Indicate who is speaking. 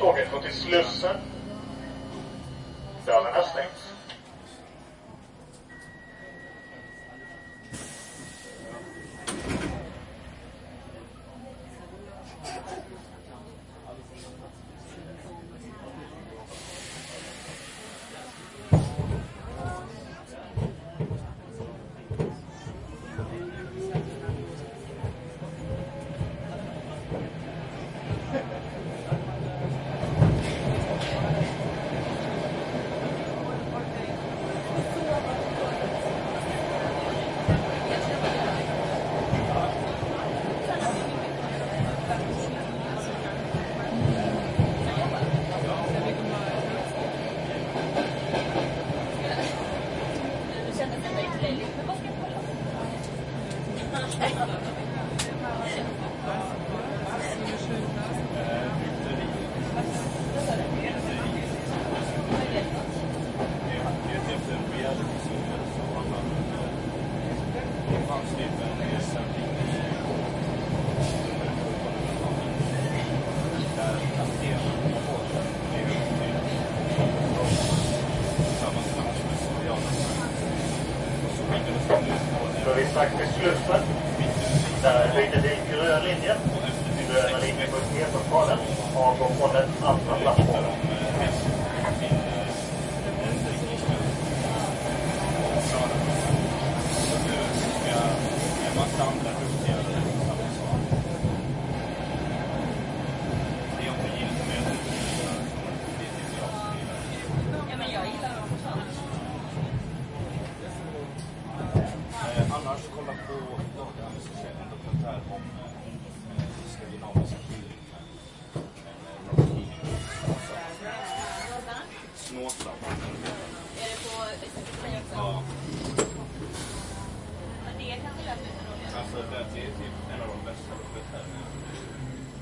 Speaker 1: Tåget går till Slussen. Dörrarna stängs. Då är vi strax vid Slussen. Där byter vi grön linje. Gröna linjen på E-centralen. Avgår från den andra plattformen.
Speaker 2: Annars kolla på en dokumentär om skandinaviska skillingar. Snåsam.
Speaker 3: Är det på SVT också?
Speaker 2: Ja.
Speaker 3: Men det kan vi läsa ut.
Speaker 2: Alltså det är typ en av de bästa dokumentärerna.